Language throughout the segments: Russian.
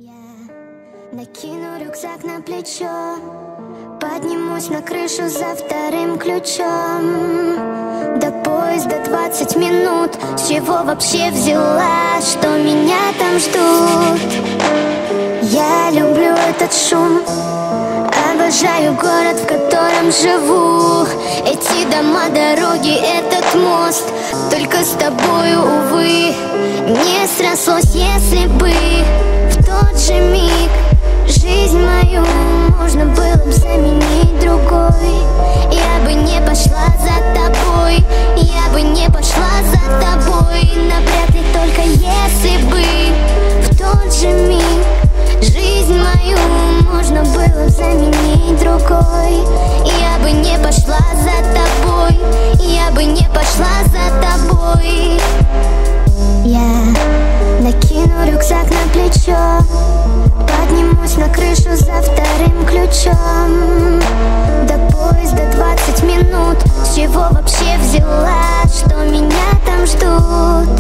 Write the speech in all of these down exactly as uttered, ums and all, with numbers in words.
Я накину рюкзак на плечо, поднимусь на крышу за вторым ключом. До поезда двадцать минут. С чего вообще взяла, что меня там ждут? Я люблю этот шум, обожаю город, в котором живу. Эти дома, дороги, этот мост. Только с тобою, увы, не срослось, если бы в тот же миг жизнь мою можно было бы заменить другой. Я бы не пошла за тобой, я бы не пошла за тобой. Навряд ли, только если бы в тот же миг жизнь мою можно было бы заменить другой. Я бы не пошла за тобой, я бы не пошла за тобой. Я накину рюкзак на плечо, поднимусь на крышу за вторым ключом. До поезда двадцать минут. С чего вообще взяла, что меня там ждут?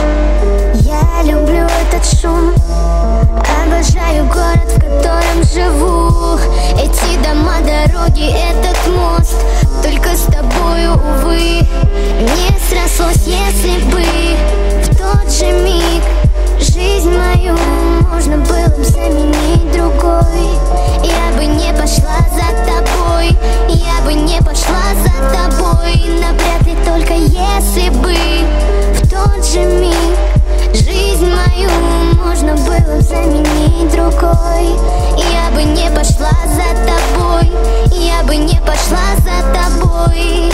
Я люблю этот шум, обожаю город, в котором живу. Эти дома, дороги, этот мост. Только с тобою, увы, не срослось, если бы в тот же миг жизнь мою можно было бы заменить другой. Я бы не пошла за тобой, я бы не пошла за тобой. Навряд ли, только если бы в тот же миг жизнь мою можно было бы заменить другой. Я бы не пошла за тобой, я бы не пошла за тобой.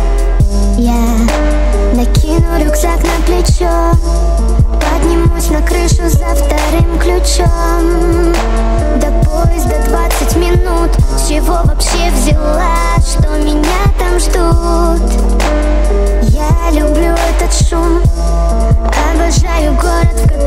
Я накину рюкзак на плечо, поднимусь на крышу за вторым ключом. До поезда двадцать минут. С чего вообще взяла, что меня там ждут? Я люблю этот шум, обожаю город, в котором